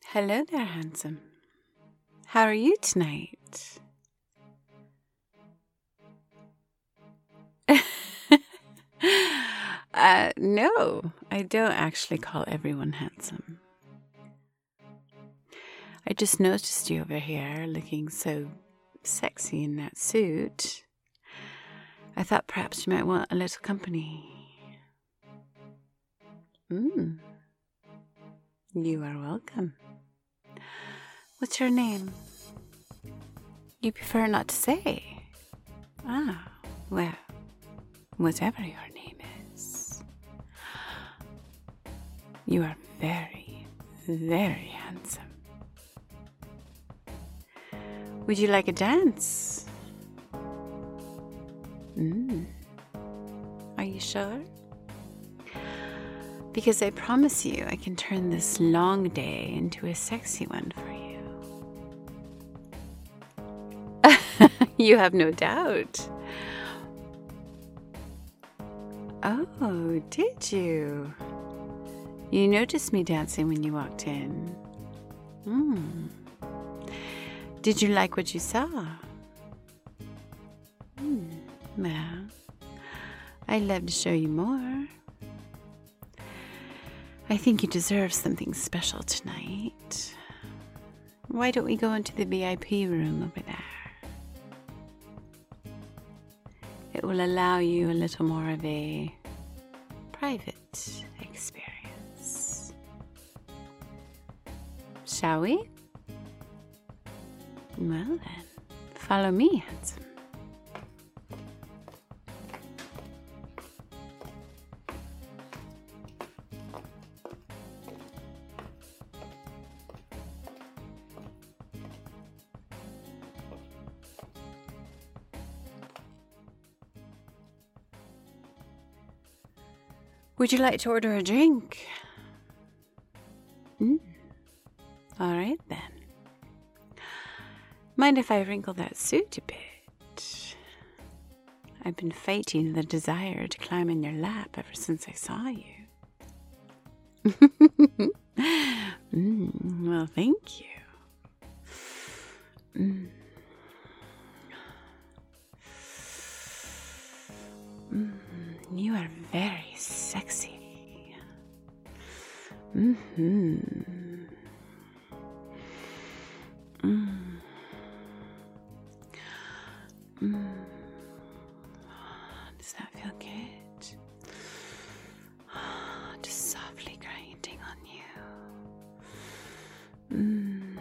Hello there, handsome. How are you tonight? No, I don't actually call everyone handsome. I just noticed you over here looking so sexy in that suit. I thought perhaps you might want a little company. You are welcome. What's your name? You prefer not to say? Ah, well, whatever your name is. You are very, very handsome. Would you like a dance? Are you sure? Because I promise you I can turn this long day into a sexy one for you. You have no doubt. Oh, did you? You noticed me dancing when you walked in. Did you like what you saw? Well, I'd love to show you more. I think you deserve something special tonight. Why don't we go into the VIP room over there? It will allow you a little more of a private experience. Shall we? Well then, follow me, handsome. Would you like to order a drink? All right then. Mind if I wrinkle that suit a bit? I've been fighting the desire to climb in your lap ever since I saw you. Well, thank you. You are very sexy. Does that feel good? Just softly grinding on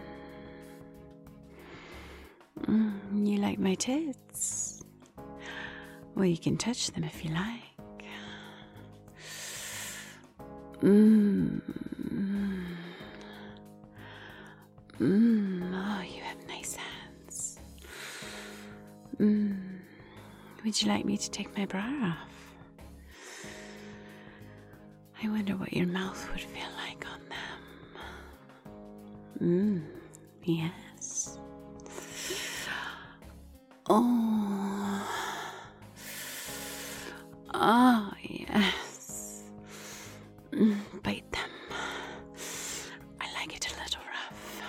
you. You like my tits? Well, you can touch them if you like. Oh, you have nice hands. Would you like me to take my bra off? I wonder what your mouth would feel like on them. Yes. Oh, yes. Bite them. I like it a little rough.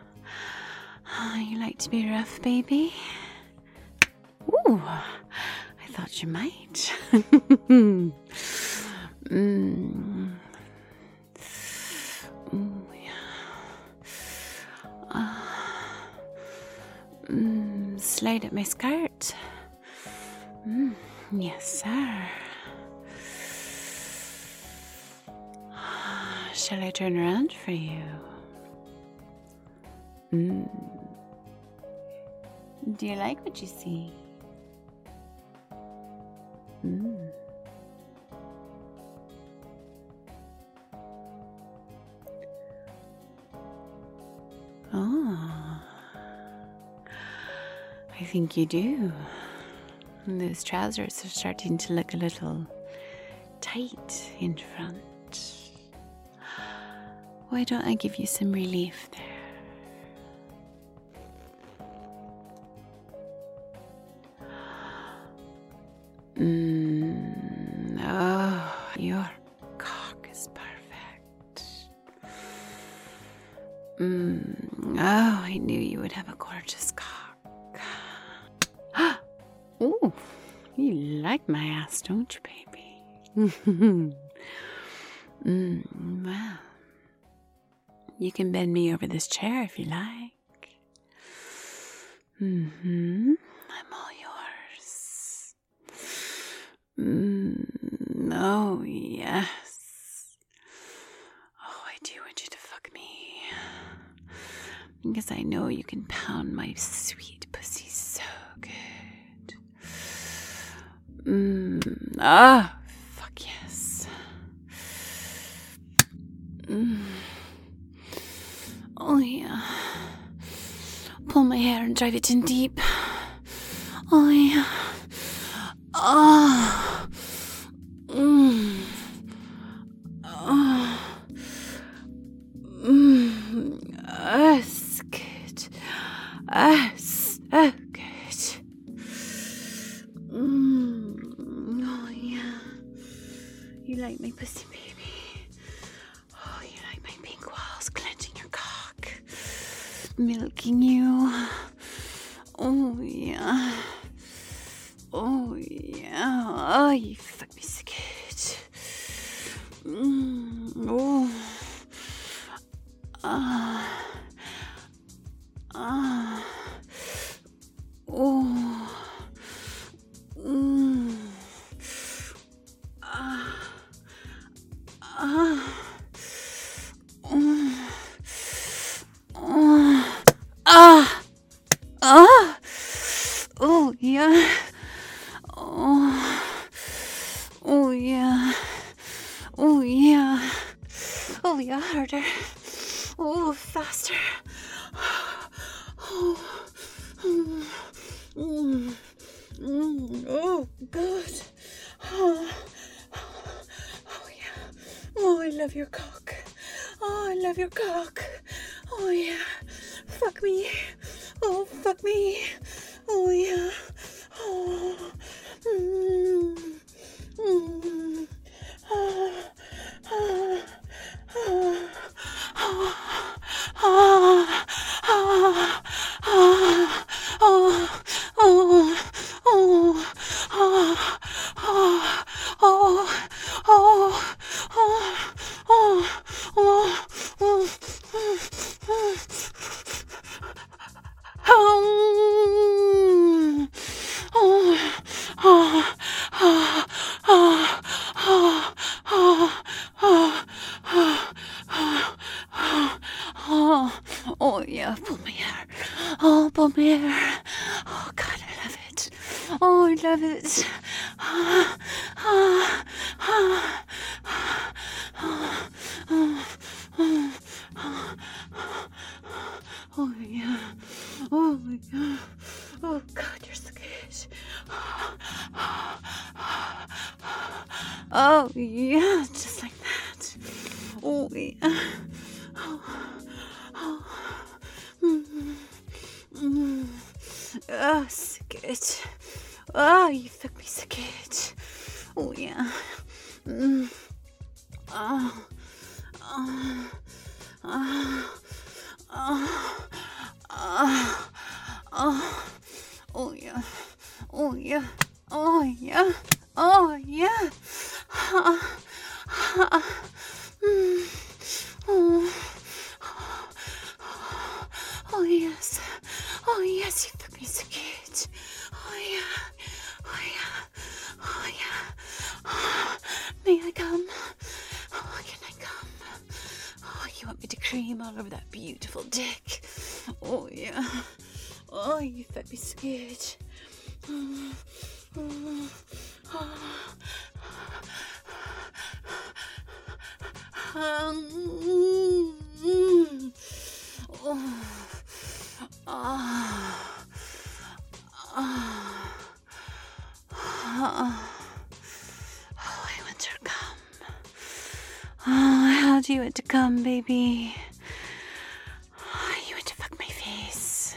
You like to be rough, baby? Ooh, I thought you might. Slide at my skirt. Yes, sir. Shall I turn around for you? Do you like what you see? Oh, I think you do. Those trousers are starting to look a little tight in front. Why don't I give you some relief there? Oh, your cock is perfect. Oh, I knew you would have a gorgeous cock. Oh, you like my ass, don't you, baby? Well, you can bend me over this chair if you like. I'm all yours. Oh, yes. Oh, I do want you to fuck me. Because I know you can pound my sweet pussy so good. Fuck yes. Oh, yeah. Pull my hair and drive it in deep. Oh, yeah. Oh. That's good. That's so good. Oh, yeah. You like my pussy, baby. Oh, you like my pink walls clenching your cock. Milking you. Oh, yeah. Oh, yeah. Oh, you fuck me so good. Oh. Oh. Oh. Oh, yeah. Oh, yeah. Oh, yeah. Oh, yeah, harder. Oh, faster. Oh, good. Oh, yeah. Oh, I love your cock. Oh, I love your cock. Oh, yeah. Fuck me. Oh, fuck me. Oh, yeah. Oh. Oh, yeah, pull my hair. Oh, pull my hair. Oh, God, I love it. Oh, I love it. Oh, yeah. Oh, my God. Oh, God, you're so good. Oh, yeah, just like that. Oh, yeah. Oh, so good. Oh, you fuck me so good. Oh, yeah. Oh. Oh. Oh. Oh. Oh. Oh, yeah. Oh, yeah. Oh, yeah. Oh, yeah. Oh, yes. Oh, yes, you fuck me so good. Oh, yeah. Oh, yeah. Oh, yeah. May I come? Oh, can I come? Oh, you want me to cream all over that beautiful dick? Oh, yeah. Oh, you fuck me so good. I want to come. Oh, how do you want to come, baby? You want to fuck my face?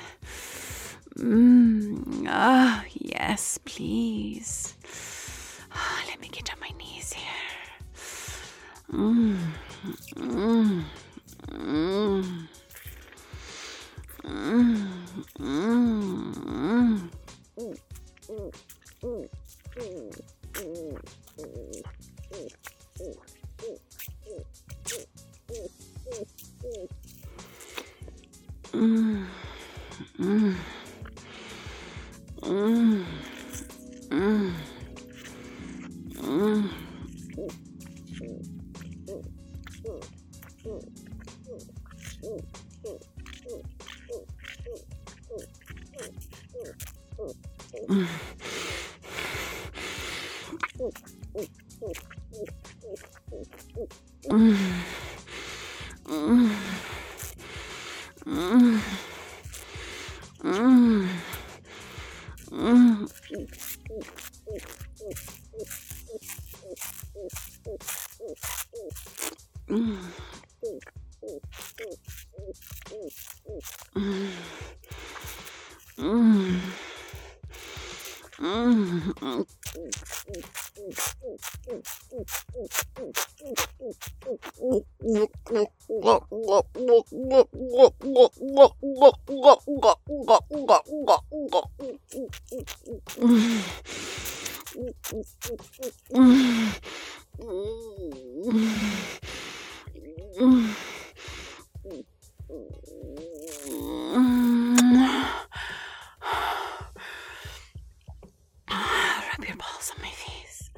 Oh, yes, please. Oh, let me get on my knees here. Rub your balls on my face.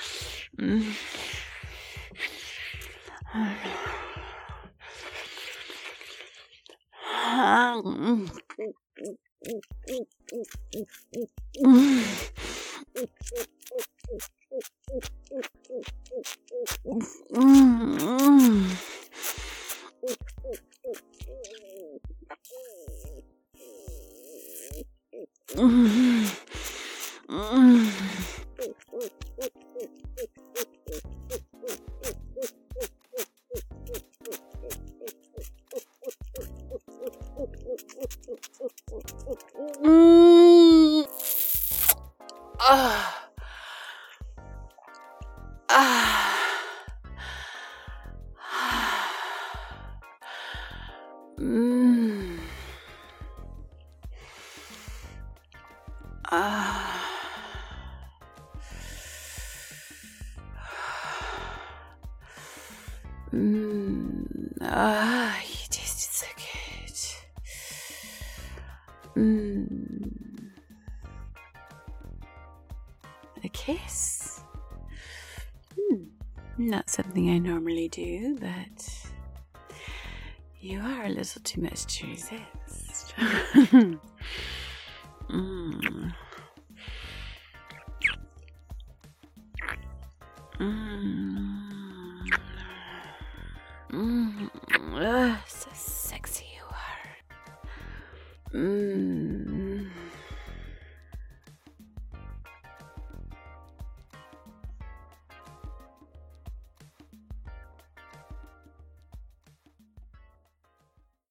You tasted so good. A kiss? Not something I normally do, but you are a little too much to resist.